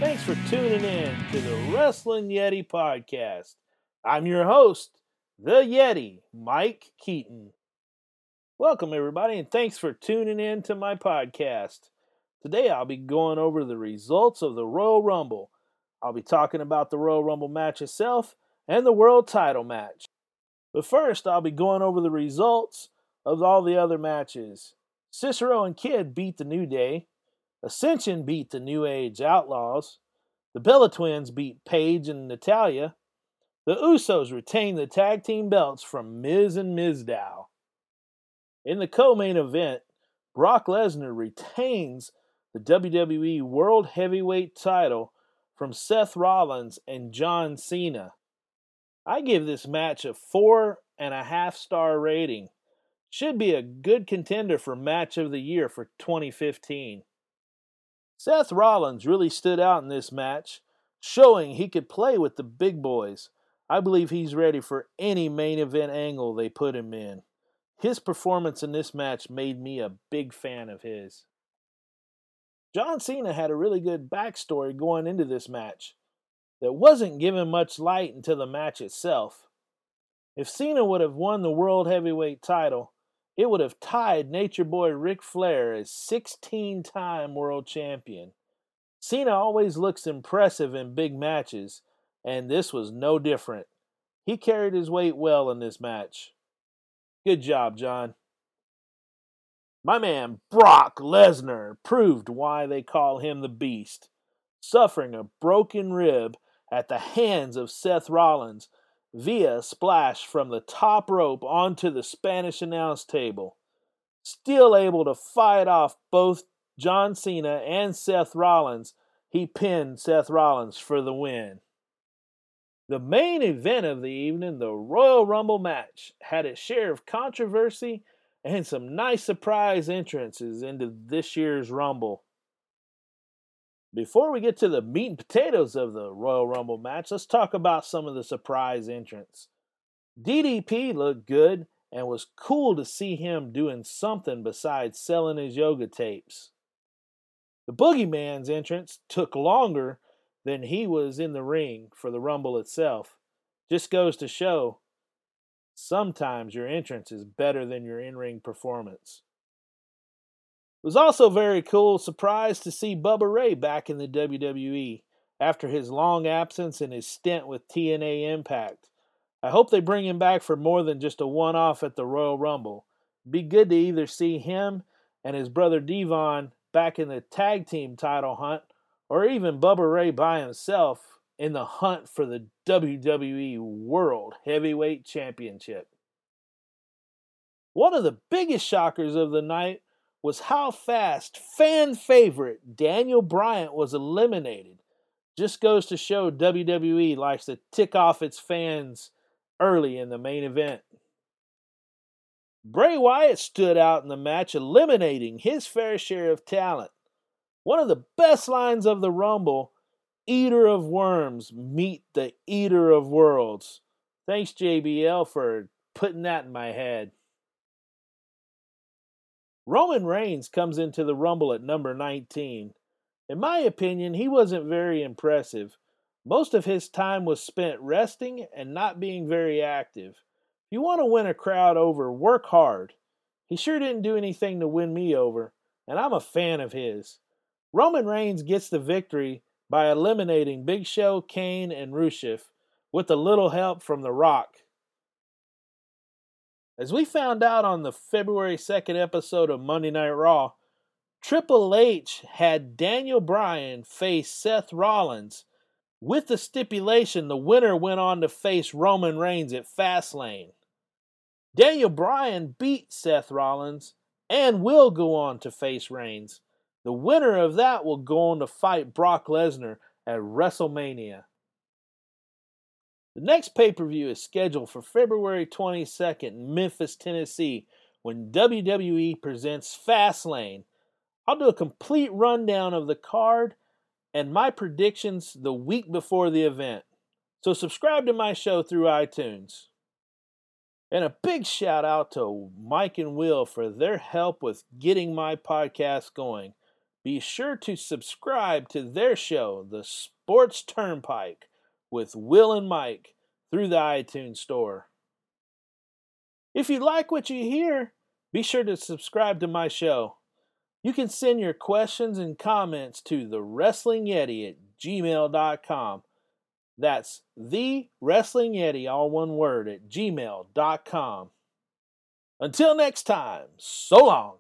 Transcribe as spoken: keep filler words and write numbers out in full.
thanks for tuning in to the Wrestling Yeti podcast. I'm your host, the Yeti, Mike Keaton. Welcome, everybody, and thanks for tuning in to my podcast. Today, I'll be going over the results of the Royal Rumble. I'll be talking about the Royal Rumble match itself and the world title match. But first, I'll be going over the results of all the other matches. Cicero and Kidd beat the New Day. Ascension beat the New Age Outlaws. The Bella Twins beat Paige and Natalya. The Usos retained the tag team belts from Miz and Mizdow. In the co-main event, Brock Lesnar retains the W W E World Heavyweight title from Seth Rollins and John Cena. I give this match a four and a half star rating. Should be a good contender for Match of the Year for twenty fifteen. Seth Rollins really stood out in this match, showing he could play with the big boys. I believe he's ready for any main event angle they put him in. His performance in this match made me a big fan of his. John Cena had a really good backstory going into this match that wasn't given much light until the match itself. If Cena would have won the World Heavyweight title, it would have tied Nature Boy Ric Flair as sixteen-time world champion. Cena always looks impressive in big matches, and this was no different. He carried his weight well in this match. Good job, John. My man Brock Lesnar proved why they call him the Beast, suffering a broken rib at the hands of Seth Rollins via a splash from the top rope onto the Spanish announce table. Still able to fight off both John Cena and Seth Rollins, he pinned Seth Rollins for the win. The main event of the evening, the Royal Rumble match, had its share of controversy and some nice surprise entrances into this year's Rumble. Before we get to the meat and potatoes of the Royal Rumble match, let's talk about some of the surprise entrants. D D P looked good and was cool to see him doing something besides selling his yoga tapes. The Boogeyman's entrance took longer than he was in the ring for the Rumble itself. Just goes to show, sometimes your entrance is better than your in-ring performance. It was also very cool surprise to see Bubba Ray back in the W W E after his long absence and his stint with T N A Impact. I hope they bring him back for more than just a one-off at the Royal Rumble. It'd be good to either see him and his brother Devon back in the tag team title hunt, or even Bubba Ray by himself in the hunt for the W W E World Heavyweight Championship. One of the biggest shockers of the night was how fast fan favorite Daniel Bryan was eliminated. Just goes to show W W E likes to tick off its fans early in the main event. Bray Wyatt stood out in the match, eliminating his fair share of talent. One of the best lines of the Rumble, Eater of Worms, meet the Eater of Worlds. Thanks, J B L, for putting that in my head. Roman Reigns comes into the Rumble at number nineteen. In my opinion, he wasn't very impressive. Most of his time was spent resting and not being very active. If you want to win a crowd over, work hard. He sure didn't do anything to win me over, and I'm a fan of his. Roman Reigns gets the victory by eliminating Big Show, Kane, and Rusev with a little help from The Rock. As we found out on the February second episode of Monday Night Raw, Triple H had Daniel Bryan face Seth Rollins. With the stipulation, the winner went on to face Roman Reigns at Fastlane. Daniel Bryan beat Seth Rollins and will go on to face Reigns. The winner of that will go on to fight Brock Lesnar at WrestleMania. The next pay-per-view is scheduled for February twenty-second in Memphis, Tennessee, when W W E presents Fastlane. I'll do a complete rundown of the card and my predictions the week before the event. So subscribe to my show through iTunes. And a big shout out to Mike and Will for their help with getting my podcast going. be sure to subscribe to their show, The Sports Turnpike, with Will and Mike through the iTunes Store. If you like what you hear, be sure to subscribe to my show. You can send your questions and comments to the Wrestling Yeti at gmail dot com. That's the Wrestling Yeti, all one word, at gmail dot com. Until next time, so long.